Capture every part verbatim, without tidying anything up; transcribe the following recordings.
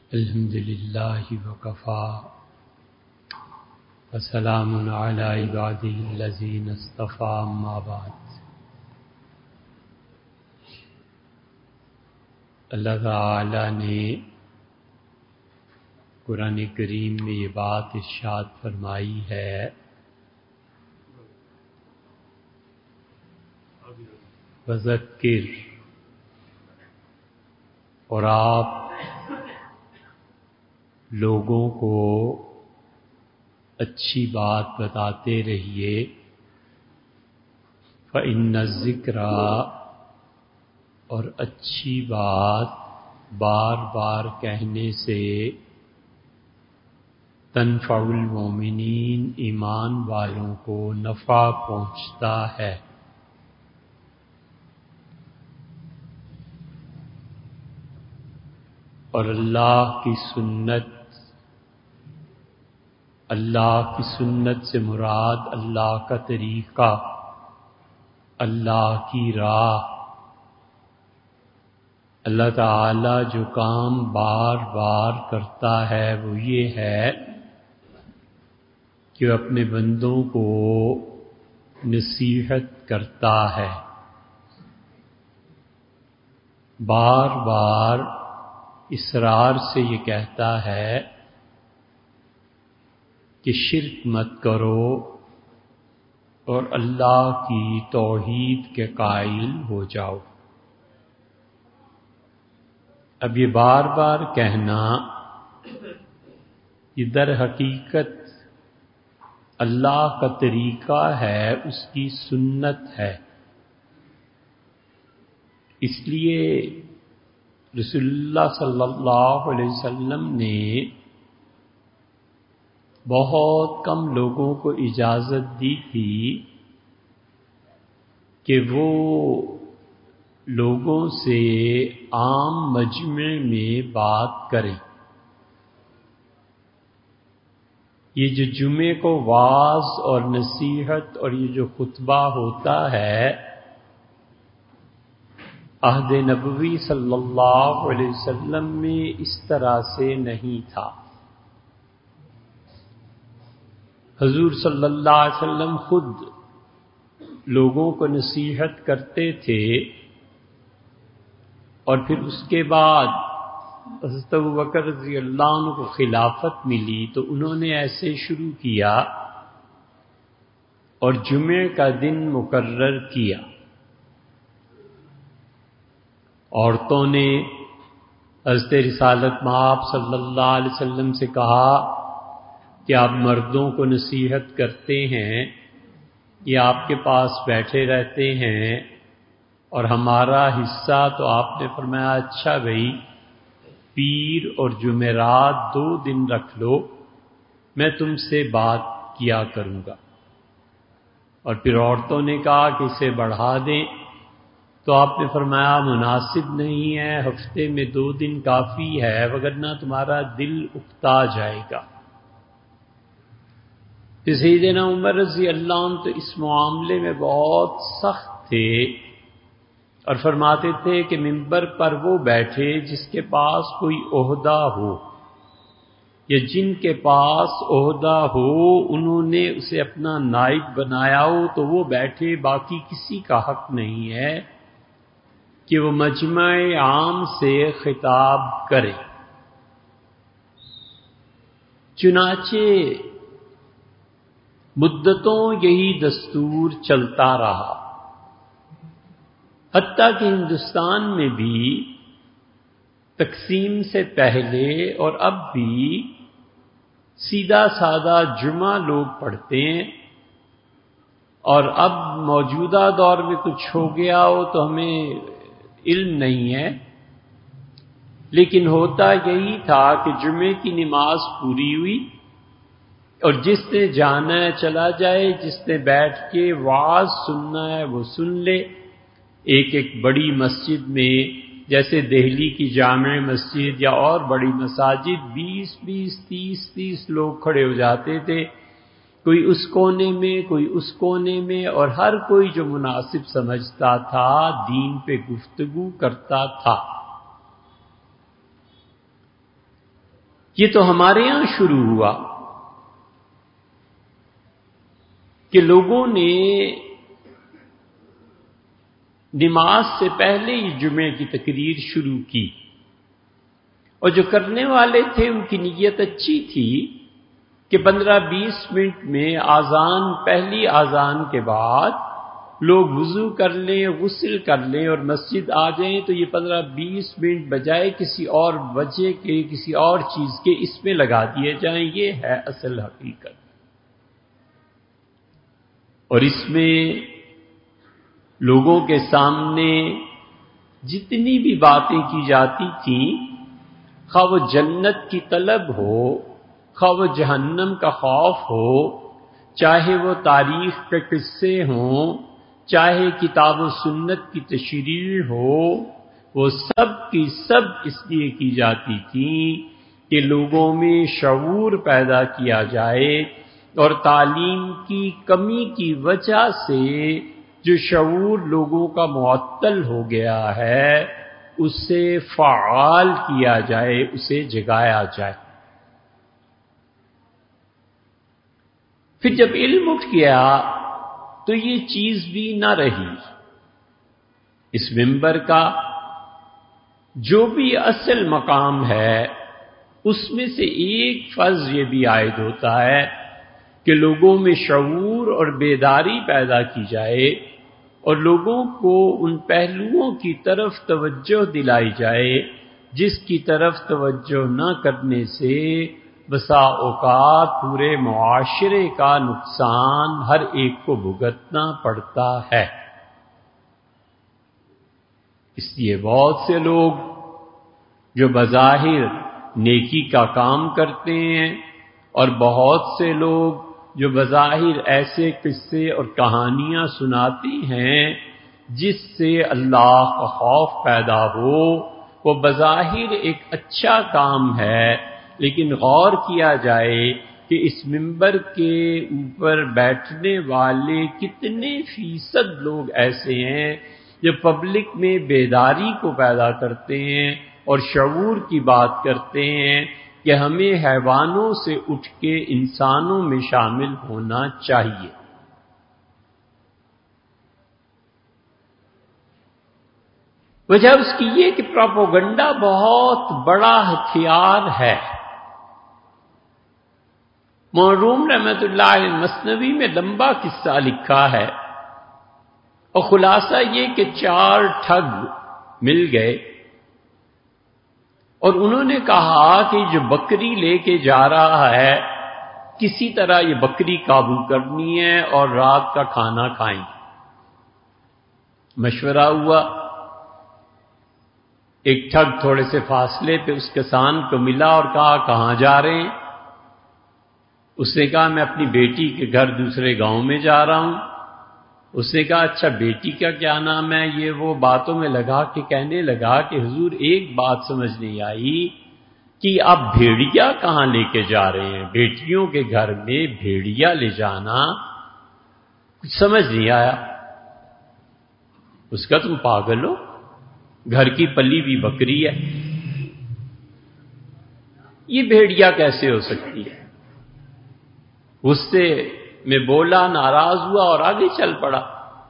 الحمد للہ وکفا وسلام علی عبادہ الذین اصطفیٰ اما بعد۔ اللہ تعالی نے قرآن کریم میں یہ بات ارشاد فرمائی ہے وذکر، اور آپ لوگوں کو اچھی بات بتاتے رہیے، فإن الذکریٰ، اور اچھی بات بار بار کہنے سے تنفع المؤمنین، ایمان والوں کو نفع پہنچتا ہے۔ اور اللہ کی سنت، اللہ کی سنت سے مراد اللہ کا طریقہ، اللہ کی راہ۔ اللہ تعالی جو کام بار بار کرتا ہے وہ یہ ہے کہ وہ اپنے بندوں کو نصیحت کرتا ہے، بار بار اصرار سے یہ کہتا ہے کہ شرک مت کرو اور اللہ کی توحید کے قائل ہو جاؤ۔ اب یہ بار بار کہنا یہ در حقیقت اللہ کا طریقہ ہے، اس کی سنت ہے۔ اس لیے رسول اللہ صلی اللہ علیہ وسلم نے بہت کم لوگوں کو اجازت دی تھی کہ وہ لوگوں سے عام مجمع میں بات کریں۔ یہ جو جمعے کو وعظ اور نصیحت اور یہ جو خطبہ ہوتا ہے، عہد نبوی صلی اللہ علیہ وسلم میں اس طرح سے نہیں تھا۔ حضور صلی اللہ علیہ وسلم خود لوگوں کو نصیحت کرتے تھے، اور پھر اس کے بعد حضرت ابوبکر رضی اللہ عنہ کو خلافت ملی تو انہوں نے ایسے شروع کیا اور جمعے کا دن مقرر کیا۔ عورتوں نے حضرت رسالت مآب صلی اللہ علیہ وسلم سے کہا کہ آپ مردوں کو نصیحت کرتے ہیں، یہ آپ کے پاس بیٹھے رہتے ہیں اور ہمارا حصہ، تو آپ نے فرمایا اچھا بھائی، پیر اور جمعرات دو دن رکھ لو، میں تم سے بات کیا کروں گا۔ اور پھر عورتوں نے کہا کہ اسے بڑھا دیں، تو آپ نے فرمایا مناسب نہیں ہے، ہفتے میں دو دن کافی ہے، وگرنہ تمہارا دل اکتا جائے گا۔ سیدنا عمر رضی اللہ عنہ تو اس معاملے میں بہت سخت تھے اور فرماتے تھے کہ منبر پر وہ بیٹھے جس کے پاس کوئی عہدہ ہو، یا جن کے پاس عہدہ ہو انہوں نے اسے اپنا نائب بنایا ہو تو وہ بیٹھے، باقی کسی کا حق نہیں ہے کہ وہ مجمع عام سے خطاب کرے۔ چنانچہ مدتوں یہی دستور چلتا رہا، حتیٰ کہ ہندوستان میں بھی تقسیم سے پہلے اور اب بھی سیدھا سادہ جمعہ لوگ پڑھتے ہیں، اور اب موجودہ دور میں کچھ ہو گیا ہو تو ہمیں علم نہیں ہے، لیکن ہوتا یہی تھا کہ جمعے کی نماز پوری ہوئی اور جس نے جانا ہے چلا جائے، جس نے بیٹھ کے وعظ سننا ہے وہ سن لے۔ ایک ایک بڑی مسجد میں جیسے دہلی کی جامع مسجد یا اور بڑی مساجد بیس بیس تیس تیس لوگ کھڑے ہو جاتے تھے، کوئی اس کونے میں کوئی اس کونے میں، اور ہر کوئی جو مناسب سمجھتا تھا دین پہ گفتگو کرتا تھا۔ یہ تو ہمارے یہاں شروع ہوا کہ لوگوں نے نماز سے پہلے ہی جمعے کی تقریر شروع کی، اور جو کرنے والے تھے ان کی نیت اچھی تھی کہ پندرہ بیس منٹ میں اذان، پہلی اذان کے بعد لوگ وضو کر لیں، غسل کر لیں اور مسجد آ جائیں، تو یہ پندرہ بیس منٹ بجائے کسی اور وجہ کے، کسی اور چیز کے اس میں لگا دیے جائیں۔ یہ ہے اصل حقیقت۔ اور اس میں لوگوں کے سامنے جتنی بھی باتیں کی جاتی تھیں، خواہ وہ جنت کی طلب ہو، خواہ وہ جہنم کا خوف ہو، چاہے وہ تاریخ کے قصے ہوں، چاہے کتاب و سنت کی تشریح ہو، وہ سب کی سب اس لیے کی جاتی تھیں کہ لوگوں میں شعور پیدا کیا جائے، اور تعلیم کی کمی کی وجہ سے جو شعور لوگوں کا معطل ہو گیا ہے اسے فعال کیا جائے، اسے جگایا جائے۔ پھر جب علم اٹھ گیا تو یہ چیز بھی نہ رہی۔ اس منبر کا جو بھی اصل مقام ہے اس میں سے ایک فرض یہ بھی عائد ہوتا ہے کہ لوگوں میں شعور اور بیداری پیدا کی جائے، اور لوگوں کو ان پہلوؤں کی طرف توجہ دلائی جائے جس کی طرف توجہ نہ کرنے سے بسا اوقات پورے معاشرے کا نقصان ہر ایک کو بھگتنا پڑتا ہے۔ اس لیے بہت سے لوگ جو بظاہر نیکی کا کام کرتے ہیں، اور بہت سے لوگ جو بظاہر ایسے قصے اور کہانیاں سناتی ہیں جس سے اللہ کا خوف پیدا ہو، وہ بظاہر ایک اچھا کام ہے، لیکن غور کیا جائے کہ اس منبر کے اوپر بیٹھنے والے کتنے فیصد لوگ ایسے ہیں جو پبلک میں بیداری کو پیدا کرتے ہیں اور شعور کی بات کرتے ہیں کہ ہمیں حیوانوں سے اٹھ کے انسانوں میں شامل ہونا چاہیے۔ وجہ اس کی یہ کہ پروپیگنڈا بہت بڑا ہتھیار ہے۔ مرحوم رحمت اللہ علیہ مثنوی میں لمبا قصہ لکھا ہے، اور خلاصہ یہ کہ چار ٹھگ مل گئے اور انہوں نے کہا کہ جو بکری لے کے جا رہا ہے کسی طرح یہ بکری قابو کرنی ہے اور رات کا کھانا کھائیں۔ مشورہ ہوا، ایک ٹھگ تھوڑے سے فاصلے پہ اس کسان کو ملا اور کہا کہاں جا رہے ہیں؟ اس نے کہا میں اپنی بیٹی کے گھر دوسرے گاؤں میں جا رہا ہوں۔ اس نے کہا اچھا بیٹی کا کیا نام ہے؟ یہ وہ باتوں میں لگا کہ کہنے لگا کہ حضور ایک بات سمجھ نہیں آئی کہ آپ بھیڑیا کہاں لے کے جا رہے ہیں؟ بیٹیوں کے گھر میں بھیڑیا لے جانا کچھ سمجھ نہیں آیا۔ اس کا تم پاگل ہو، گھر کی پلی بھی بکری ہے، یہ بھیڑیا کیسے ہو سکتی ہے؟ غصے میں بولا، ناراض ہوا اور آگے چل پڑا۔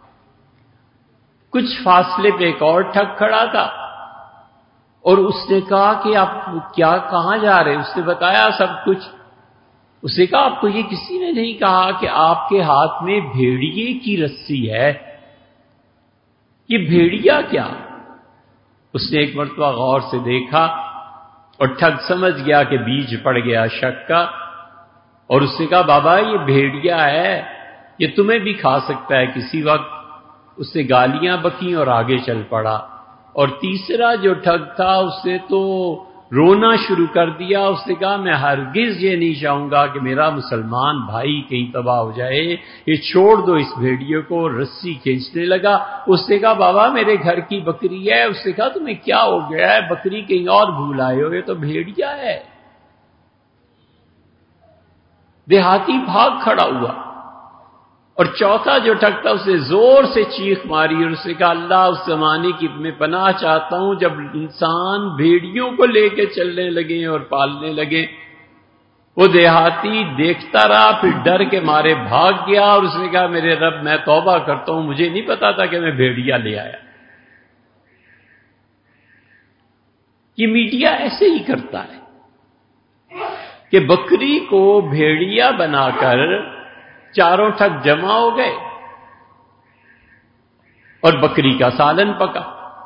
کچھ فاصلے پہ ایک اور ٹھگ کھڑا تھا اور اس نے کہا کہ آپ کیا کہاں جا رہے ہیں؟ اس نے بتایا سب کچھ۔ اس نے کہا آپ کو یہ کسی نے نہیں کہا کہ آپ کے ہاتھ میں بھیڑیے کی رسی ہے؟ یہ بھیڑیا کیا؟ اس نے ایک مرتبہ غور سے دیکھا اور ٹھگ سمجھ گیا کہ بیج پڑ گیا شک کا، اور اس نے کہا بابا یہ بھیڑیا ہے، یہ تمہیں بھی کھا سکتا ہے کسی وقت۔ اس نے گالیاں بکیں اور آگے چل پڑا۔ اور تیسرا جو ٹھگ تھا اس نے تو رونا شروع کر دیا۔ اس نے کہا میں ہرگز یہ نہیں چاہوں گا کہ میرا مسلمان بھائی کہیں تباہ ہو جائے، یہ چھوڑ دو اس بھیڑیے کو۔ رسی کھینچنے لگا۔ اس نے کہا بابا میرے گھر کی بکری ہے۔ اس نے کہا تمہیں کیا ہو گیا ہے؟ بکری کہیں اور بھول آئے ہو، یہ تو بھیڑیا ہے۔ دیہاتی بھاگ کھڑا ہوا اور چوتھا جو ٹھگ تھا اسے زور سے چیخ ماری اور اسے کہا اللہ اس زمانے کی میں پناہ چاہتا ہوں جب انسان بھیڑیوں کو لے کے چلنے لگے اور پالنے لگے۔ وہ دیہاتی دیکھتا رہا، پھر ڈر کے مارے بھاگ گیا اور اس نے کہا میرے رب میں توبہ کرتا ہوں، مجھے نہیں پتا تھا کہ میں بھیڑیا لے آیا۔ یہ میڈیا ایسے ہی کرتا ہے کہ بکری کو بھیڑیا بنا کر چاروں ٹھگ جمع ہو گئے اور بکری کا سالن پکا۔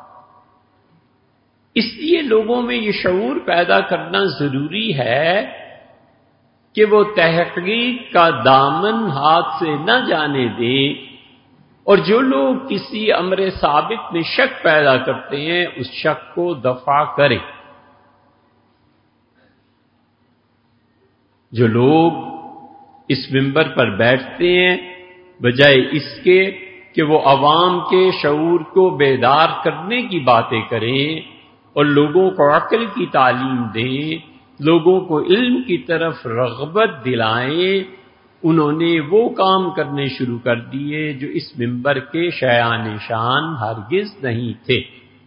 اس لیے لوگوں میں یہ شعور پیدا کرنا ضروری ہے کہ وہ تحقیق کا دامن ہاتھ سے نہ جانے دیں، اور جو لوگ کسی امر ثابت میں شک پیدا کرتے ہیں اس شک کو دفع کریں۔ جو لوگ اس منبر پر بیٹھتے ہیں بجائے اس کے کہ وہ عوام کے شعور کو بیدار کرنے کی باتیں کریں اور لوگوں کو عقل کی تعلیم دیں، لوگوں کو علم کی طرف رغبت دلائیں، انہوں نے وہ کام کرنے شروع کر دیے جو اس منبر کے شایان شان ہرگز نہیں تھے۔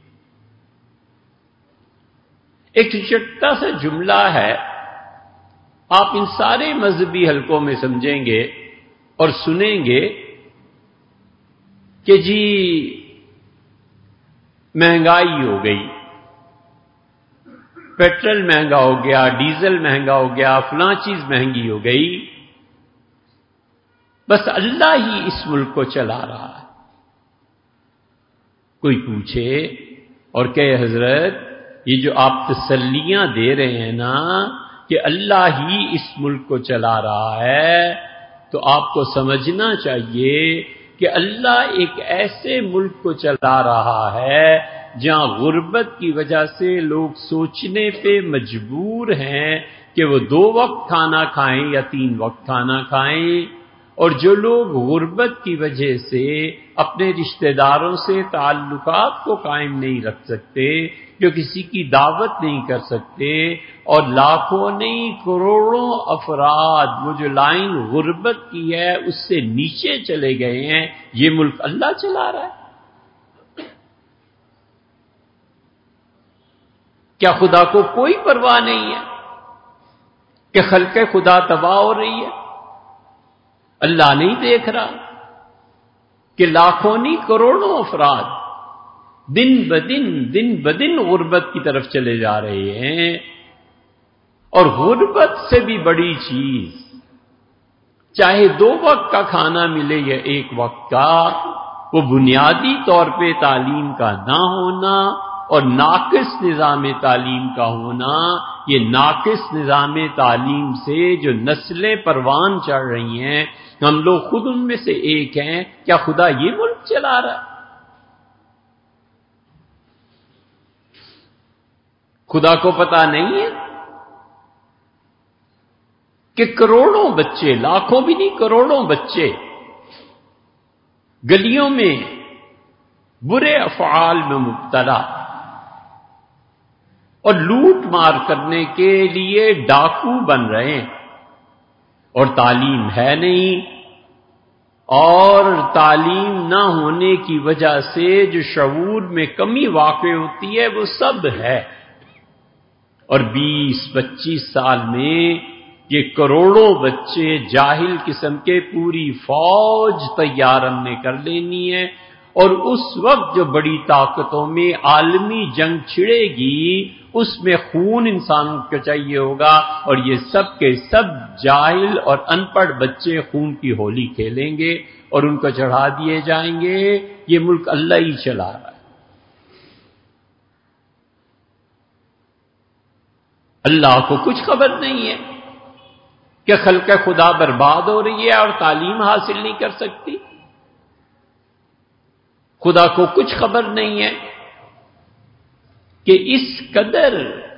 ایک چھوٹا سا جملہ ہے، آپ ان سارے مذہبی حلقوں میں سمجھیں گے اور سنیں گے کہ جی مہنگائی ہو گئی، پیٹرول مہنگا ہو گیا، ڈیزل مہنگا ہو گیا، فلاں چیز مہنگی ہو گئی، بس اللہ ہی اس ملک کو چلا رہا ہے۔ کوئی پوچھے اور کہے حضرت یہ جو آپ تسلیاں دے رہے ہیں نا کہ اللہ ہی اس ملک کو چلا رہا ہے، تو آپ کو سمجھنا چاہیے کہ اللہ ایک ایسے ملک کو چلا رہا ہے جہاں غربت کی وجہ سے لوگ سوچنے پہ مجبور ہیں کہ وہ دو وقت کھانا کھائیں یا تین وقت کھانا کھائیں، اور جو لوگ غربت کی وجہ سے اپنے رشتہ داروں سے تعلقات کو قائم نہیں رکھ سکتے، جو کسی کی دعوت نہیں کر سکتے، اور لاکھوں نہیں کروڑوں افراد وہ جو لائن غربت کی ہے اس سے نیچے چلے گئے ہیں، یہ ملک اللہ چلا رہا ہے۔ کیا خدا کو کوئی پرواہ نہیں ہے کہ خلق خدا تباہ ہو رہی ہے؟ اللہ نہیں دیکھ رہا کہ لاکھوں نہیں کروڑوں افراد دن بدن دن بدن غربت کی طرف چلے جا رہے ہیں؟ اور غربت سے بھی بڑی چیز، چاہے دو وقت کا کھانا ملے یا ایک وقت کا، وہ بنیادی طور پہ تعلیم کا نہ ہونا اور ناقص نظام تعلیم کا ہونا، یہ ناقص نظام تعلیم سے جو نسلیں پروان چڑھ رہی ہیں، ہم لوگ خود ان میں سے ایک ہیں۔ کیا خدا یہ ملک چلا رہا ہے؟ خدا کو پتا نہیں ہے کہ کروڑوں بچے، لاکھوں بھی نہیں کروڑوں بچے گلیوں میں برے افعال میں مبتلا اور لوٹ مار کرنے کے لیے ڈاکو بن رہے ہیں، اور تعلیم ہے نہیں، اور تعلیم نہ ہونے کی وجہ سے جو شعور میں کمی واقع ہوتی ہے وہ سب ہے۔ اور بیس پچیس سال میں یہ کروڑوں بچے جاہل قسم کے پوری فوج تیار ہم نے کر لینی ہے، اور اس وقت جو بڑی طاقتوں میں عالمی جنگ چھڑے گی اس میں خون انسانوں کو چاہیے ہوگا، اور یہ سب کے سب جاہل اور ان پڑھ بچے خون کی ہولی کھیلیں گے اور ان کو چڑھا دیے جائیں گے۔ یہ ملک اللہ ہی چلا رہا ہے۔ اللہ کو کچھ خبر نہیں ہے کہ خلق خدا برباد ہو رہی ہے اور تعلیم حاصل نہیں کر سکتی؟ خدا کو کچھ خبر نہیں ہے کہ اس قدر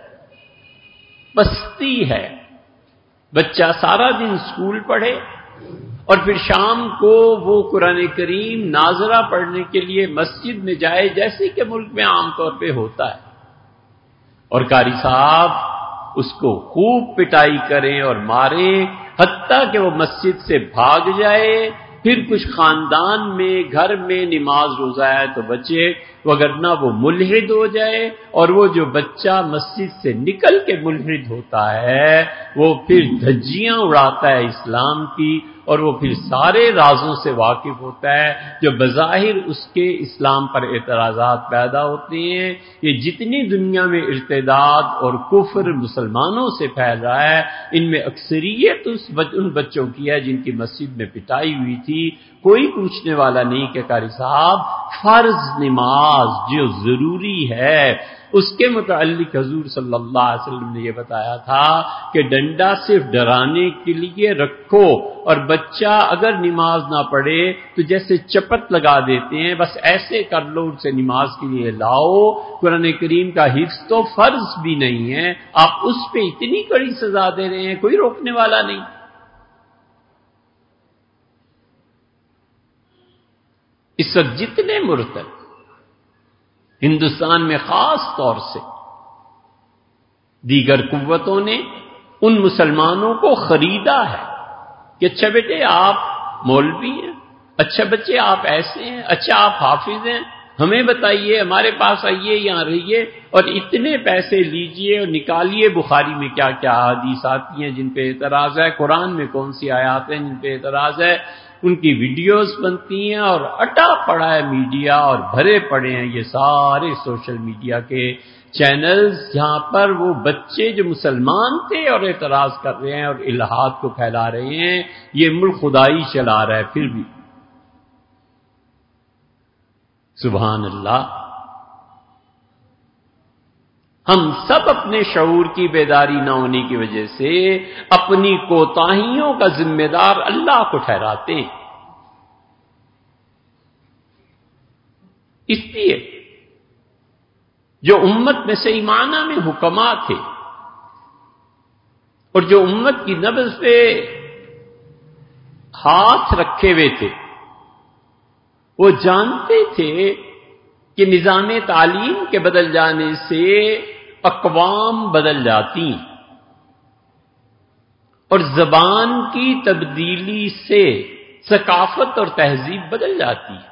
پستی ہے، بچہ سارا دن اسکول پڑھے اور پھر شام کو وہ قرآن کریم ناظرہ پڑھنے کے لیے مسجد میں جائے، جیسے کہ ملک میں عام طور پہ ہوتا ہے، اور قاری صاحب اس کو خوب پٹائی کریں اور ماریں، حتیٰ کہ وہ مسجد سے بھاگ جائے پھر کچھ خاندان میں گھر میں نماز روزہ ہے تو بچے، وگرنہ وہ ملحد ہو جائے، اور وہ جو بچہ مسجد سے نکل کے ملحد ہوتا ہے وہ پھر دھجیاں اڑاتا ہے اسلام کی، اور وہ پھر سارے رازوں سے واقف ہوتا ہے جو بظاہر اس کے اسلام پر اعتراضات پیدا ہوتے ہیں۔ یہ جتنی دنیا میں ارتداد اور کفر مسلمانوں سے پھیل رہا ہے، ان میں اکثریت اس ان بچوں کی ہے جن کی مسجد میں پٹائی ہوئی تھی۔ کوئی پوچھنے والا نہیں کہ قاری صاحب فرض نماز جو ضروری ہے اس کے متعلق حضور صلی اللہ علیہ وسلم نے یہ بتایا تھا کہ ڈنڈا صرف ڈرانے کے لیے رکھو، اور بچہ اگر نماز نہ پڑھے تو جیسے چپت لگا دیتے ہیں بس ایسے کر لو، اسے نماز کے لیے لاؤ۔ قرآن کریم کا حفظ تو فرض بھی نہیں ہے، آپ اس پہ اتنی کڑی سزا دے رہے ہیں، کوئی روکنے والا نہیں۔ اس وقت جتنے مرتد ہندوستان میں خاص طور سے دیگر قوتوں نے ان مسلمانوں کو خریدا ہے کہ اچھا بیٹے آپ مولوی ہیں، اچھا بچے آپ ایسے ہیں، اچھا آپ حافظ ہیں، ہمیں بتائیے، ہمارے پاس آئیے، یہاں رہیے اور اتنے پیسے لیجئے اور نکالیے بخاری میں کیا کیا احادیث آتی ہیں جن پہ اعتراض ہے، قرآن میں کون سی آیات ہیں جن پہ اعتراض ہے، ان کی ویڈیوز بنتی ہیں اور اٹا پڑا ہے میڈیا اور بھرے پڑے ہیں یہ سارے سوشل میڈیا کے چینلز جہاں پر وہ بچے جو مسلمان تھے اور اعتراض کر رہے ہیں اور الہاد کو پھیلا رہے ہیں۔ یہ ملک خدائی چلا رہا ہے پھر بھی، سبحان اللہ۔ ہم سب اپنے شعور کی بیداری نہ ہونے کی وجہ سے اپنی کوتاہیوں کا ذمہ دار اللہ کو ٹھہراتے ہیں۔ اس لیے جو امت میں سے ایمانہ میں حکما تھے اور جو امت کی نبض پہ ہاتھ رکھے ہوئے تھے، وہ جانتے تھے کہ نظام تعلیم کے بدل جانے سے اقوام بدل جاتی ہیں اور زبان کی تبدیلی سے ثقافت اور تہذیب بدل جاتی ہے۔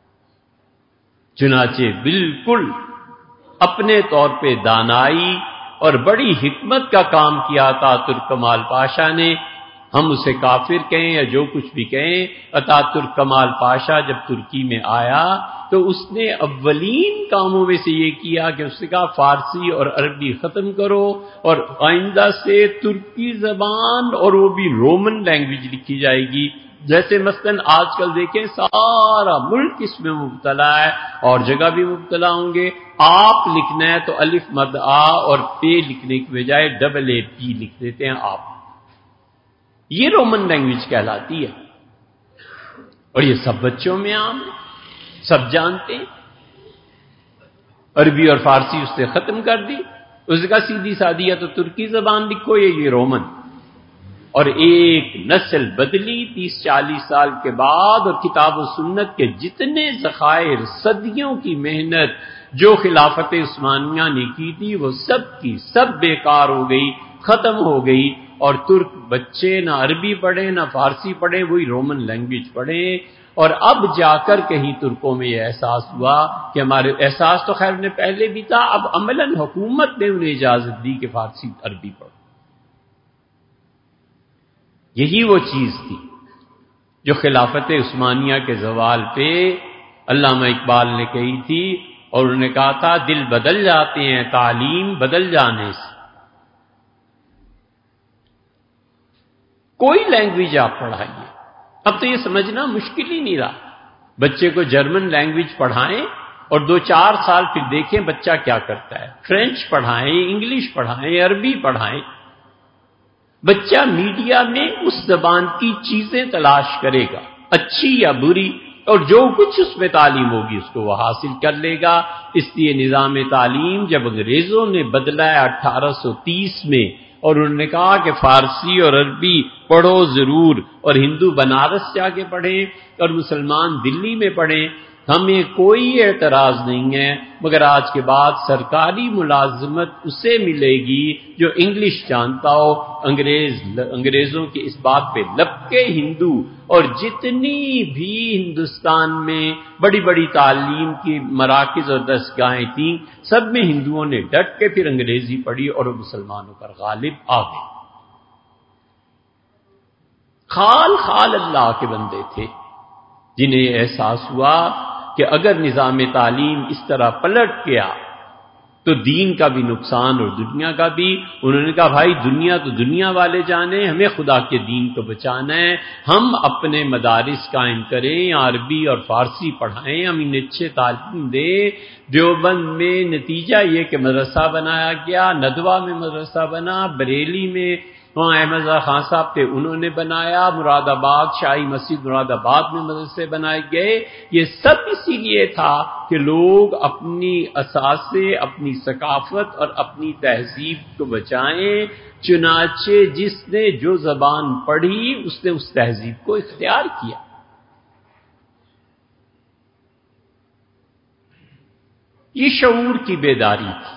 چنانچہ بالکل اپنے طور پہ دانائی اور بڑی حکمت کا کام کیا اتاترک کمال پاشا نے، ہم اسے کافر کہیں یا جو کچھ بھی کہیں، اتاترک کمال پاشا جب ترکی میں آیا تو اس نے اولین کاموں میں سے یہ کیا کہ اس نے کہا فارسی اور عربی ختم کرو اور آئندہ سے ترکی زبان اور وہ بھی رومن لینگویج لکھی جائے گی۔ جیسے مثلا آج کل دیکھیں سارا ملک اس میں مبتلا ہے اور جگہ بھی مبتلا ہوں گے، آپ لکھنا ہے تو الف مد آ اور پے لکھنے کی بجائے ڈبل اے پی لکھ دیتے ہیں آپ، یہ رومن لینگویج کہلاتی ہے اور یہ سب بچوں میں عام ہے، سب جانتے ہیں۔ عربی اور فارسی اس نے ختم کر دی، اس کا سیدھی سادی یا تو ترکی زبان لکھو یا یہ رومن، اور ایک نسل بدلی تیس چالیس سال کے بعد، اور کتاب و سنت کے جتنے ذخائر، صدیوں کی محنت جو خلافت عثمانیہ نے کی تھی وہ سب کی سب بیکار ہو گئی، ختم ہو گئی، اور ترک بچے نہ عربی پڑھیں نہ فارسی پڑھیں، وہی رومن لینگویج پڑھیں۔ اور اب جا کر کہیں ترکوں میں یہ احساس ہوا کہ ہمارے احساس تو خیر نے پہلے بھی تھا، اب عملاً حکومت نے انہیں اجازت دی کہ فارسی عربی پڑھو۔ یہی وہ چیز تھی جو خلافت عثمانیہ کے زوال پہ علامہ اقبال نے کہی تھی، اور انہوں نے کہا تھا دل بدل جاتے ہیں تعلیم بدل جانے سے۔ کوئی لینگویج آپ پڑھائیے، اب تو یہ سمجھنا مشکل ہی نہیں رہا، بچے کو جرمن لینگویج پڑھائیں اور دو چار سال پھر دیکھیں بچہ کیا کرتا ہے، فرینچ پڑھائیں، انگلش پڑھائیں، عربی پڑھائیں، بچہ میڈیا میں اس زبان کی چیزیں تلاش کرے گا، اچھی یا بری، اور جو کچھ اس میں تعلیم ہوگی اس کو وہ حاصل کر لے گا۔ اس لیے نظام تعلیم جب انگریزوں نے بدلا ہے اٹھارہ سو تیس میں، اور انہوں نے کہا کہ فارسی اور عربی پڑھو ضرور، اور ہندو بنارس جا کے پڑھیں اور مسلمان دلی میں پڑھیں، ہمیں کوئی اعتراض نہیں ہے، مگر آج کے بعد سرکاری ملازمت اسے ملے گی جو انگلش جانتا ہو۔ انگریز انگریزوں کے اس بات پہ لپکے ہندو، اور جتنی بھی ہندوستان میں بڑی بڑی تعلیم کی مراکز اور دستگاہیں تھیں، سب میں ہندوؤں نے ڈٹ کے پھر انگریزی پڑھی اور وہ مسلمانوں پر غالب آ گئے۔ خال خال اللہ کے بندے تھے جنہیں احساس ہوا کہ اگر نظام تعلیم اس طرح پلٹ گیا تو دین کا بھی نقصان اور دنیا کا بھی۔ انہوں نے کہا بھائی دنیا تو دنیا والے جانے، ہمیں خدا کے دین کو بچانا ہے، ہم اپنے مدارس قائم کریں، عربی اور فارسی پڑھائیں، ہم انہیں اچھے تعلیم دیں۔ دیوبند میں نتیجہ یہ کہ مدرسہ بنایا گیا، ندوہ میں مدرسہ بنا، بریلی میں وہاں احمد رضا خان صاحب تھے انہوں نے بنایا، مراد آباد شاہی مسجد مراد آباد میں مدرسے بنائے گئے۔ یہ سب اسی لیے تھا کہ لوگ اپنی اثاثے، اپنی ثقافت اور اپنی تہذیب کو بچائیں۔ چنانچہ جس نے جو زبان پڑھی اس نے اس تہذیب کو اختیار کیا۔ یہ شعور کی بیداری تھی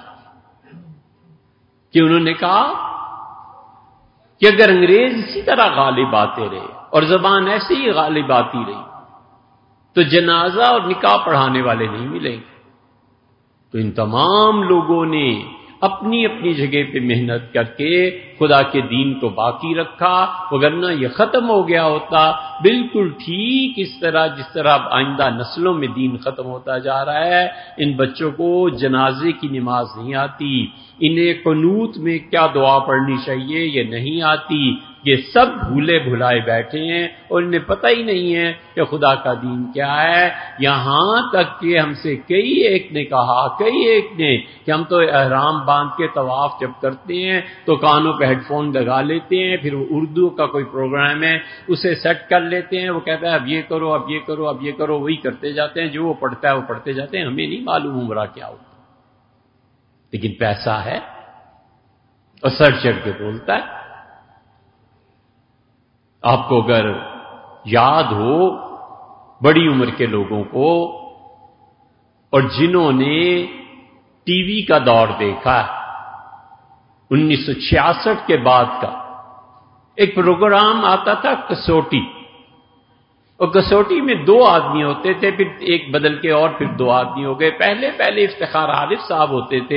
کہ انہوں نے کہا کہ اگر انگریز اسی طرح غالب آتے رہے اور زبان ایسے ہی غالب آتی رہی تو جنازہ اور نکاح پڑھانے والے نہیں ملیں گے۔ تو ان تمام لوگوں نے اپنی اپنی جگہ پہ محنت کر کے خدا کے دین کو باقی رکھا، وگرنہ یہ ختم ہو گیا ہوتا بالکل ٹھیک اس طرح جس طرح آئندہ نسلوں میں دین ختم ہوتا جا رہا ہے۔ ان بچوں کو جنازے کی نماز نہیں آتی، انہیں قنوت میں کیا دعا پڑھنی چاہیے یہ نہیں آتی، یہ سب بھولے بھلائے بیٹھے ہیں اور انہیں پتہ ہی نہیں ہے کہ خدا کا دین کیا ہے۔ یہاں تک کہ ہم سے کئی ایک نے کہا کئی ایک نے کہ ہم تو احرام باندھ کے طواف جب کرتے ہیں تو کانوں پہ ہیڈ فون لگا لیتے ہیں، پھر وہ اردو کا کوئی پروگرام ہے اسے سیٹ کر لیتے ہیں، وہ کہتا ہے اب یہ کرو اب یہ کرو اب یہ کرو، وہی کرتے جاتے ہیں، جو وہ پڑھتا ہے وہ پڑھتے جاتے ہیں، ہمیں نہیں معلوم عمرہ کیا ہوتا، لیکن پیسہ ہے اور سر چڑھ کے بولتا ہے۔ آپ کو اگر یاد ہو بڑی عمر کے لوگوں کو اور جنہوں نے ٹی وی کا دور دیکھا ہے، انیس سو چھیاسٹھ کے بعد کا ایک پروگرام آتا تھا کسوٹی، اور کسوٹی میں دو آدمی ہوتے تھے، پھر ایک بدل کے اور پھر دو آدمی ہو گئے۔ پہلے پہلے افتخار عارف صاحب ہوتے تھے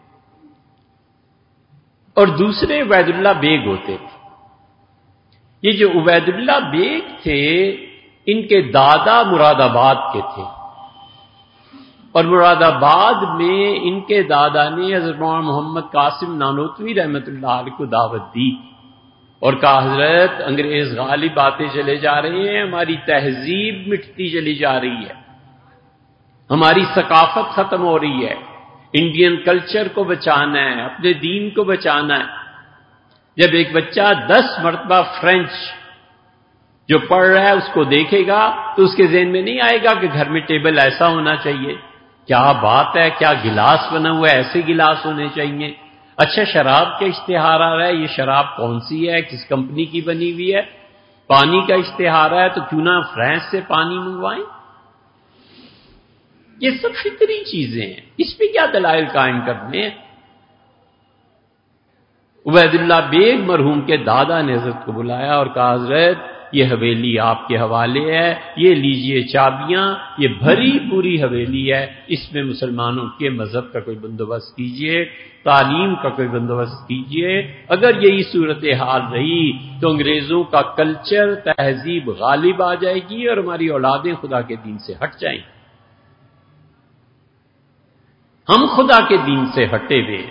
اور دوسرے عبید اللہ بیگ ہوتے تھے۔ یہ جو عبید اللہ بیگ تھے ان کے دادا مراد آباد کے تھے، اور مراد آباد میں ان کے دادا نے حضرت مولانا محمد قاسم نانوتوی رحمۃ اللہ علیہ کو دعوت دی اور کہا حضرت انگریز غالب آتے چلے جا رہے ہیں، ہماری تہذیب مٹتی چلی جا رہی ہے، ہماری ثقافت ختم ہو رہی ہے، انڈین کلچر کو بچانا ہے، اپنے دین کو بچانا ہے۔ جب ایک بچہ دس مرتبہ فرینچ جو پڑھ رہا ہے اس کو دیکھے گا تو اس کے ذہن میں نہیں آئے گا کہ گھر میں ٹیبل ایسا ہونا چاہیے، کیا بات ہے، کیا گلاس بنا ہوا ہے، ایسے گلاس ہونے چاہیے۔ اچھا شراب کا اشتہار آ رہا ہے، یہ شراب کون سی ہے، کس کمپنی کی بنی ہوئی ہے؟ پانی کا اشتہار ہے تو کیوں نہ فرانس سے پانی منگوائیں؟ یہ سب فطری چیزیں ہیں، اس پہ کیا دلائل قائم کرنے ہیں؟ عبید اللہ بیگ مرحوم کے دادا نے حضرت کو بلایا اور کہا حضرت یہ حویلی آپ کے حوالے ہے، یہ لیجئے چابیاں، یہ بھری پوری حویلی ہے، اس میں مسلمانوں کے مذہب کا کوئی بندوبست کیجئے، تعلیم کا کوئی بندوبست کیجئے۔ اگر یہی صورتحال رہی تو انگریزوں کا کلچر تہذیب غالب آ جائے گی اور ہماری اولادیں خدا کے دین سے ہٹ جائیں گی۔ ہم خدا کے دین سے ہٹے ہوئے،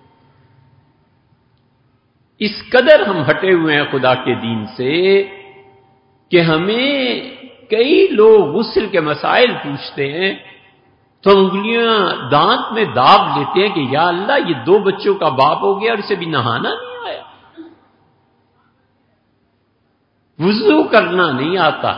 اس قدر ہم ہٹے ہوئے ہیں خدا کے دین سے کہ ہمیں کئی لوگ غسل کے مسائل پوچھتے ہیں تو انگلیاں دانت میں داب لیتے ہیں کہ یا اللہ یہ دو بچوں کا باپ ہو گیا اور اسے بھی نہانا نہیں آیا، وضو کرنا نہیں آتا۔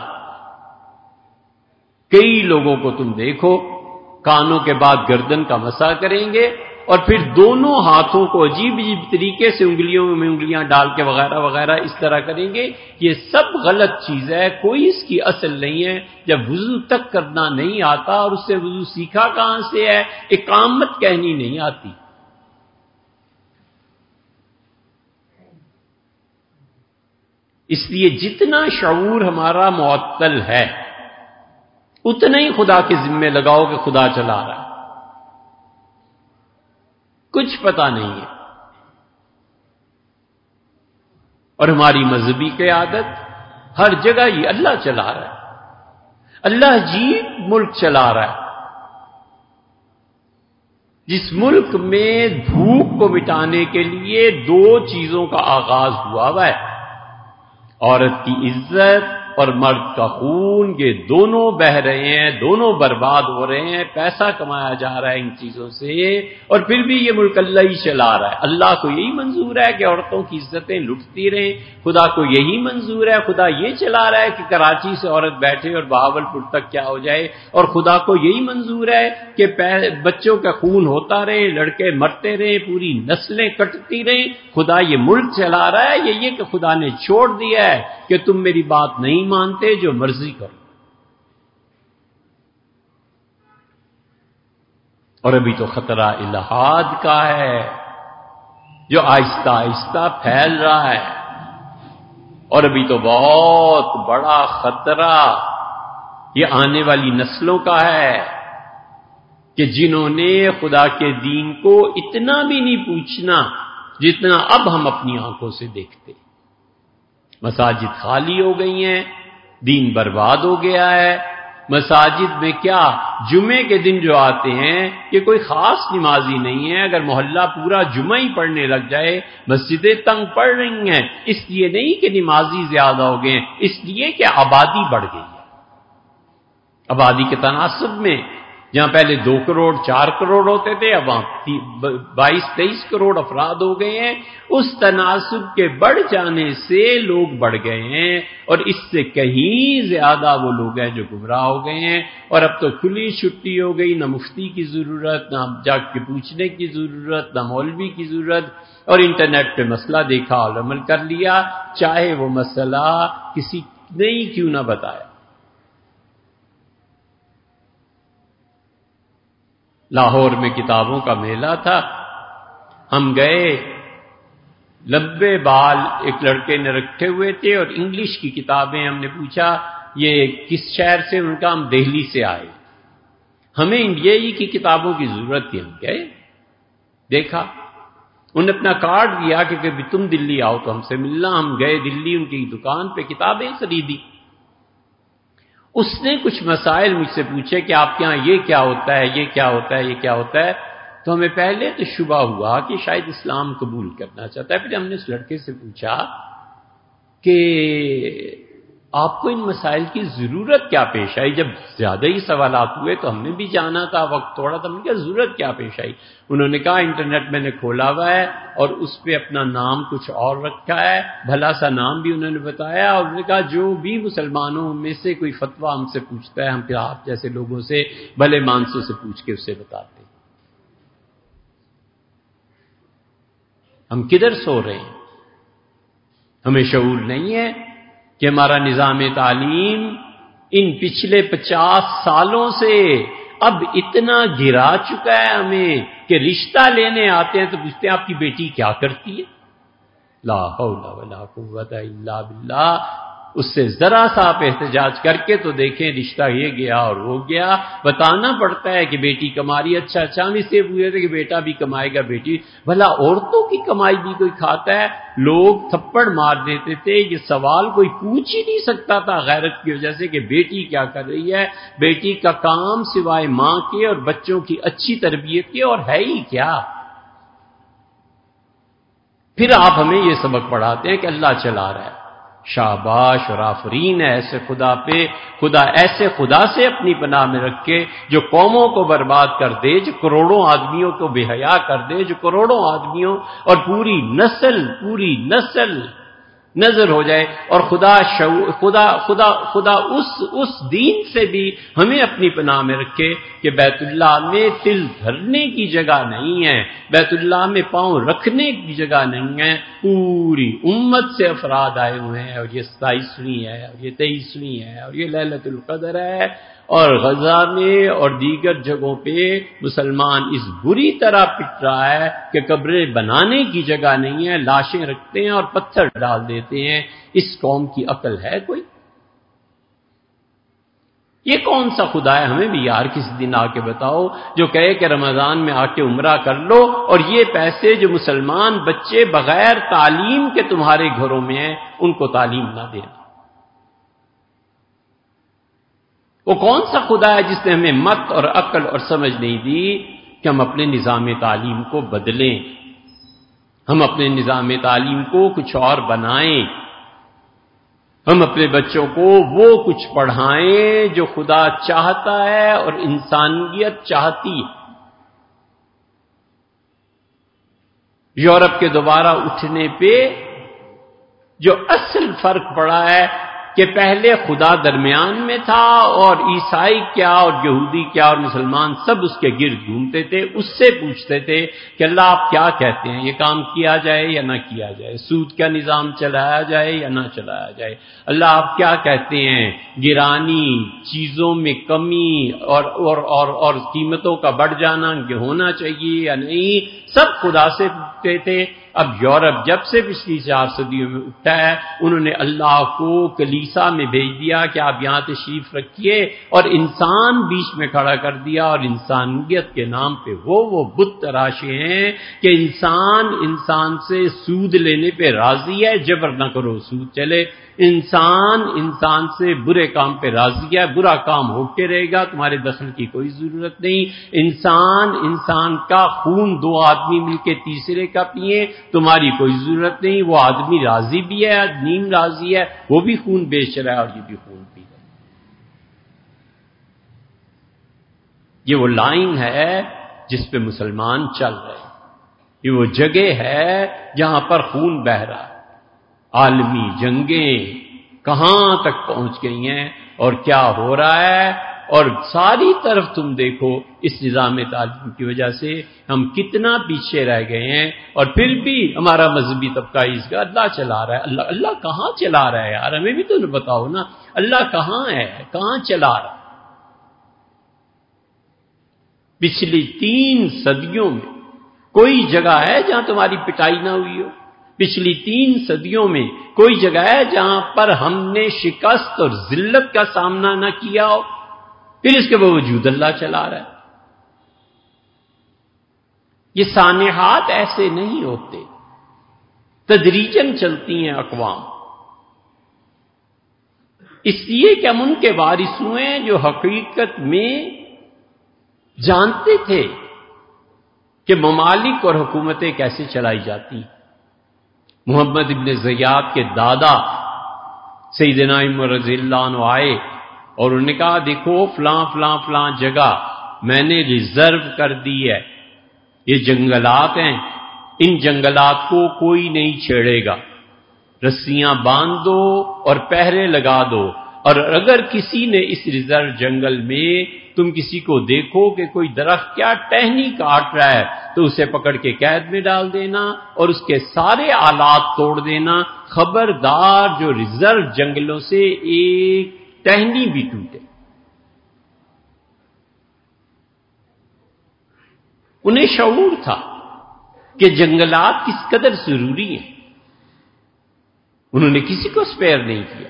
کئی لوگوں کو تم دیکھو کانوں کے بعد گردن کا مسح کریں گے اور پھر دونوں ہاتھوں کو عجیب عجیب طریقے سے انگلیوں میں انگلیاں ڈال کے وغیرہ وغیرہ اس طرح کریں گے، یہ سب غلط چیز ہے، کوئی اس کی اصل نہیں ہے۔ جب وضو تک کرنا نہیں آتا اور اس سے وضو سیکھا کہاں سے ہے؟ اقامت کہنی نہیں آتی۔ اس لیے جتنا شعور ہمارا معطل ہے اتنا ہی خدا کے ذمے لگاؤ کہ خدا چلا رہا ہے، کچھ پتہ نہیں ہے۔ اور ہماری مذہبی قیادت ہر جگہ یہ اللہ چلا رہا ہے، اللہ جی ملک چلا رہا ہے، جس ملک میں بھوک کو مٹانے کے لیے دو چیزوں کا آغاز ہوا ہوا ہے، عورت کی عزت اور مرد کا خون، یہ دونوں بہہ رہے ہیں، دونوں برباد ہو رہے ہیں، پیسہ کمایا جا رہا ہے ان چیزوں سے، اور پھر بھی یہ ملک اللہ ہی چلا رہا ہے۔ اللہ کو یہی منظور ہے کہ عورتوں کی عزتیں لٹتی رہیں، خدا کو یہی منظور ہے، خدا یہ چلا رہا ہے کہ کراچی سے عورت بیٹھے اور بہاول پور تک کیا ہو جائے، اور خدا کو یہی منظور ہے کہ بچوں کا خون ہوتا رہے، لڑکے مرتے رہیں، پوری نسلیں کٹتی رہیں۔ خدا یہ ملک چلا رہا ہے، یہ یہ کہ خدا نے چھوڑ دیا ہے کہ تم میری بات نہیں مانتے، جو مرضی کرو۔ اور ابھی تو خطرہ الہاد کا ہے جو آہستہ آہستہ پھیل رہا ہے، اور ابھی تو بہت بڑا خطرہ یہ آنے والی نسلوں کا ہے کہ جنہوں نے خدا کے دین کو اتنا بھی نہیں پوچھنا جتنا اب ہم اپنی آنکھوں سے دیکھتے۔ مساجد خالی ہو گئی ہیں، دین برباد ہو گیا ہے۔ مساجد میں کیا جمعے کے دن جو آتے ہیں کہ کوئی خاص نمازی نہیں ہے، اگر محلہ پورا جمعہ ہی پڑھنے لگ جائے، مسجدیں تنگ پڑ رہی ہیں، اس لیے نہیں کہ نمازی زیادہ ہو گئے ہیں، اس لیے کہ آبادی بڑھ گئی ہے۔ آبادی کے تناسب میں جہاں پہلے دو کروڑ چار کروڑ ہوتے تھے، اب وہاں بائیس تیئیس کروڑ افراد ہو گئے ہیں۔ اس تناسب کے بڑھ جانے سے لوگ بڑھ گئے ہیں، اور اس سے کہیں زیادہ وہ لوگ ہیں جو گمراہ ہو گئے ہیں۔ اور اب تو کھلی چھٹی ہو گئی، نہ مفتی کی ضرورت، نہ جا کے پوچھنے کی ضرورت، نہ مولوی کی ضرورت، اور انٹرنیٹ پہ مسئلہ دیکھا اور عمل کر لیا، چاہے وہ مسئلہ کسی نے ہی کیوں نہ بتایا۔ لاہور میں کتابوں کا میلہ تھا، ہم گئے، لمبے بال ایک لڑکے نے رکھے ہوئے تھے اور انگلش کی کتابیں، ہم نے پوچھا یہ کس شہر سے؟ ان کا ہم دہلی سے آئے، ہمیں انڈیائی کی کتابوں کی ضرورت تھی۔ ہم گئے، دیکھا، انہوں نے اپنا کارڈ دیا کہ کبھی تم دلی آؤ تو ہم سے ملنا۔ ہم گئے دلی، ان کی دکان پہ کتابیں خریدی۔ اس نے کچھ مسائل مجھ سے پوچھے کہ آپ کے ہاں یہ کیا ہوتا ہے، یہ کیا ہوتا ہے، یہ کیا ہوتا ہے۔ تو ہمیں پہلے تو شبہ ہوا کہ شاید اسلام قبول کرنا چاہتا ہے۔ پھر ہم نے اس لڑکے سے پوچھا کہ آپ کو ان مسائل کی ضرورت کیا پیش آئی؟ جب زیادہ ہی سوالات ہوئے تو ہم نے بھی جانا تھا، وقت تھوڑا تھا، ہم نے کہا ضرورت کیا پیش آئی؟ انہوں نے کہا انٹرنیٹ میں نے کھولا ہوا ہے اور اس پہ اپنا نام کچھ اور رکھا ہے، بھلا سا نام بھی انہوں نے بتایا، اور انہوں نے کہا جو بھی مسلمانوں میں سے کوئی فتویٰ ہم سے پوچھتا ہے، ہم پھر آپ جیسے لوگوں سے بھلے مانسوں سے پوچھ کے اسے بتاتے ہیں۔ ہم کدھر سو رہے ہیں؟ ہمیں شعور نہیں ہے کہ ہمارا نظام تعلیم ان پچھلے پچاس سالوں سے اب اتنا گرا چکا ہے ہمیں کہ رشتہ لینے آتے ہیں تو پوچھتے ہیں آپ کی بیٹی کیا کرتی ہے؟ لا حول ولا قوت الا باللہ۔ اس سے ذرا سا آپ احتجاج کر کے تو دیکھیں، رشتہ یہ گیا اور وہ گیا۔ بتانا پڑتا ہے کہ بیٹی کما رہی ہے، اچھا اچھا ہم اس سے پوچھے تھے کہ بیٹا بھی کمائے گا، بیٹی بھلا عورتوں کی کمائی بھی کوئی کھاتا ہے؟ لوگ تھپڑ مار دیتے تھے، یہ سوال کوئی پوچھ ہی نہیں سکتا تھا غیرت کی وجہ سے کہ بیٹی کیا کر رہی ہے۔ بیٹی کا کام سوائے ماں کے اور بچوں کی اچھی تربیت کے اور ہے ہی کیا؟ پھر آپ ہمیں یہ سبق پڑھاتے ہیں کہ اللہ چلا رہا ہے۔ شاباش اور آفرین ہے ایسے خدا پہ، خدا ایسے خدا سے اپنی پناہ میں رکھے جو قوموں کو برباد کر دے، جو کروڑوں آدمیوں کو بے حیا کر دے، جو کروڑوں آدمیوں اور پوری نسل پوری نسل نظر ہو جائے. اور خدا شعور خدا خدا خدا اس اس دین سے بھی ہمیں اپنی پناہ میں رکھے کہ بیت اللہ میں تل دھرنے کی جگہ نہیں ہے، بیت اللہ میں پاؤں رکھنے کی جگہ نہیں ہے. پوری امت سے افراد آئے ہوئے ہیں، اور یہ ستائیسویں ہے، اور یہ تیئیسویں ہے، اور یہ لیلۃ القدر ہے. اور غزہ میں اور دیگر جگہوں پہ مسلمان اس بری طرح پٹ رہا ہے کہ قبریں بنانے کی جگہ نہیں ہے، لاشیں رکھتے ہیں اور پتھر ڈال دیتے ہیں. اس قوم کی عقل ہے کوئی؟ یہ کون سا خدا ہے؟ ہمیں بھی یار کسی دن آ کے بتاؤ جو کہے کہ رمضان میں آ کے عمرہ کر لو اور یہ پیسے جو مسلمان بچے بغیر تعلیم کے تمہارے گھروں میں ہیں ان کو تعلیم نہ دینا. وہ کون سا خدا ہے جس نے ہمیں مت اور عقل اور سمجھ نہیں دی کہ ہم اپنے نظام تعلیم کو بدلیں، ہم اپنے نظام تعلیم کو کچھ اور بنائیں، ہم اپنے بچوں کو وہ کچھ پڑھائیں جو خدا چاہتا ہے اور انسانیت چاہتی ہے. یورپ کے دوبارہ اٹھنے پہ جو اصل فرق پڑا ہے کہ پہلے خدا درمیان میں تھا اور عیسائی کیا اور یہودی کیا اور مسلمان سب اس کے گرد گھومتے تھے، اس سے پوچھتے تھے کہ اللہ آپ کیا کہتے ہیں، یہ کام کیا جائے یا نہ کیا جائے، سود کا نظام چلایا جائے یا نہ چلایا جائے، اللہ آپ کیا کہتے ہیں، گرانی، چیزوں میں کمی اور اور اور, اور قیمتوں کا بڑھ جانا ہونا چاہیے یا نہیں، سب خدا سے پوچھتے تھے. اب یورپ جب سے پچھلی چار صدیوں میں اٹھا ہے انہوں نے اللہ کو کلیسا میں بھیج دیا کہ آپ یہاں تشریف رکھیے اور انسان بیچ میں کھڑا کر دیا اور انسانیت کے نام پہ وہ وہ بت تراشے ہیں کہ انسان انسان سے سود لینے پہ راضی ہے، جبر نہ کرو سود چلے. انسان انسان سے برے کام پہ راضی ہے، برا کام ہوتے رہے گا، تمہارے دخل کی کوئی ضرورت نہیں. انسان انسان کا خون دو آدمی مل کے تیسرے کا پیے، تمہاری کوئی ضرورت نہیں. وہ آدمی راضی بھی ہے، نیم راضی ہے، وہ بھی خون بیچ رہا ہے اور یہ بھی خون پی رہا ہے. یہ وہ لائن ہے جس پہ مسلمان چل رہے ہیں، یہ وہ جگہ ہے جہاں پر خون بہہ رہا ہے. عالمی جنگیں کہاں تک پہنچ گئی ہیں اور کیا ہو رہا ہے، اور ساری طرف تم دیکھو اس نظام تعلیم کی وجہ سے ہم کتنا پیچھے رہ گئے ہیں. اور پھر بھی ہمارا مذہبی طبقہ اس کا اللہ چلا رہا ہے. اللہ اللہ کہاں چلا رہا ہے یار؟ ہمیں بھی تو بتاؤ نا، اللہ کہاں ہے، کہاں چلا رہا ہے؟ پچھلی تین صدیوں میں کوئی جگہ ہے جہاں تمہاری پٹائی نہ ہوئی ہو؟ پچھلی تین صدیوں میں کوئی جگہ ہے جہاں پر ہم نے شکست اور ذلت کا سامنا نہ کیا ہو؟ پھر اس کے باوجود اللہ چلا رہا ہے. یہ سانحات ایسے نہیں ہوتے، تدریجاً چلتی ہیں اقوام. اس لیے کہ ہم ان کے وارث ہوئے جو حقیقت میں جانتے تھے کہ ممالک اور حکومتیں کیسے چلائی جاتی. محمد ابن زیاد کے دادا سیدنا عمر رضی اللہ عنہ آئے اور انہوں نے کہا دیکھو فلاں فلاں فلاں جگہ میں نے ریزرو کر دی ہے، یہ جنگلات ہیں، ان جنگلات کو کوئی نہیں چھیڑے گا، رسیاں باندھ دو اور پہرے لگا دو، اور اگر کسی نے اس ریزرو جنگل میں تم کسی کو دیکھو کہ کوئی درخت کیا ٹہنی کاٹ رہا ہے تو اسے پکڑ کے قید میں ڈال دینا اور اس کے سارے آلات توڑ دینا، خبردار جو ریزرو جنگلوں سے ایک ٹہنی بھی ٹوٹے. انہیں شعور تھا کہ جنگلات کس قدر ضروری ہیں، انہوں نے کسی کو سپیئر نہیں کیا.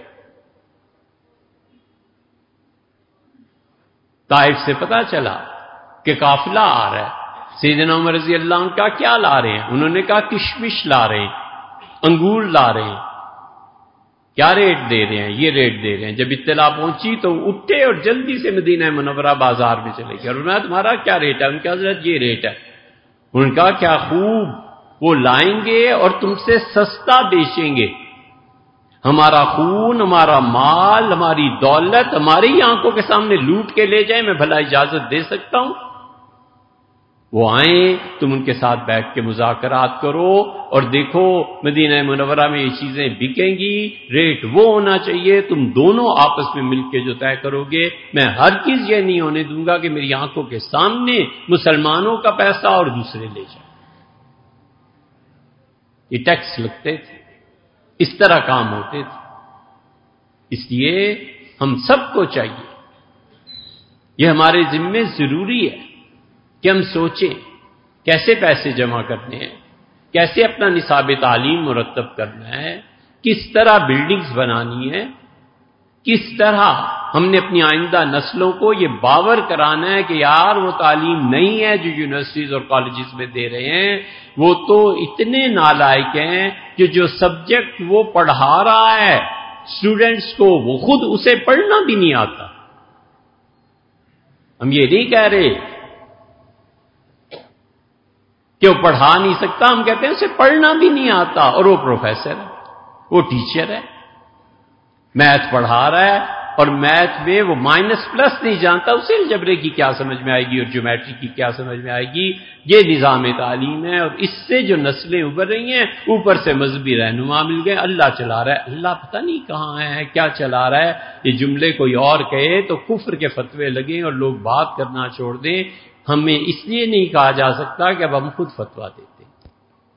طائف سے پتا چلا کہ قافلہ آ رہا ہے، سیدنا عمر رضی اللہ عنہ کا کیا لا رہے ہیں؟ انہوں نے کہا کشمش لا رہے ہیں، انگور لا رہے ہیں. کیا ریٹ دے رہے ہیں؟ یہ ریٹ دے رہے ہیں. جب اطلاع پہنچی تو اٹھے اور جلدی سے مدینہ منورہ بازار میں چلے گئے اور انہوں نے کہا تمہارا کیا ریٹ ہے؟ ان کے حضرت یہ ریٹ ہے. انہوں نے کہا کیا خوب، وہ لائیں گے اور تم سے سستا بیچیں گے. ہمارا خون، ہمارا مال، ہماری دولت ہماری آنکھوں کے سامنے لوٹ کے لے جائیں، میں بھلا اجازت دے سکتا ہوں؟ وہ آئیں، تم ان کے ساتھ بیٹھ کے مذاکرات کرو اور دیکھو مدینہ منورہ میں یہ چیزیں بکیں گی، ریٹ وہ ہونا چاہیے، تم دونوں آپس میں مل کے جو طے کرو گے۔ میں ہر چیز یہ نہیں ہونے دوں گا کہ میری آنکھوں کے سامنے مسلمانوں کا پیسہ اور دوسرے لے جائیں۔ یہ ٹیکس لگتے تھے، اس طرح کام ہوتے تھے۔ اس لیے ہم سب کو چاہیے، یہ ہمارے ذمے ضروری ہے کہ ہم سوچیں کیسے پیسے جمع کرنے ہیں، کیسے اپنا نصاب تعلیم مرتب کرنا ہے، کس طرح بلڈنگز بنانی ہے، کس طرح ہم نے اپنی آئندہ نسلوں کو یہ باور کرانا ہے کہ یار وہ تعلیم نہیں ہے جو یونیورسٹیز اور کالجز میں دے رہے ہیں، وہ تو اتنے نالائق ہیں کہ جو سبجیکٹ وہ پڑھا رہا ہے اسٹوڈنٹس کو وہ خود اسے پڑھنا بھی نہیں آتا۔ ہم یہ نہیں کہہ رہے کہ وہ پڑھا نہیں سکتا، ہم کہتے ہیں اسے پڑھنا بھی نہیں آتا، اور وہ پروفیسر ہے، وہ ٹیچر ہے، میتھ پڑھا رہا ہے، اور میتھ میں وہ مائنس پلس نہیں جانتا، اسے الجبرے کی کیا سمجھ میں آئے گی اور جیومیٹری کی کیا سمجھ میں آئے گی۔ یہ نظام تعلیم ہے، اور اس سے جو نسلیں ابھر رہی ہیں، اوپر سے مذہبی رہنما مل گئے، اللہ چلا رہا ہے، اللہ پتہ نہیں کہاں ہے، کیا چلا رہا ہے۔ یہ جملے کوئی اور کہے تو کفر کے فتوے لگیں اور لوگ بات کرنا چھوڑ دیں۔ ہمیں اس لیے نہیں کہا جا سکتا کہ اب ہم خود فتویٰ دیتے ہیں۔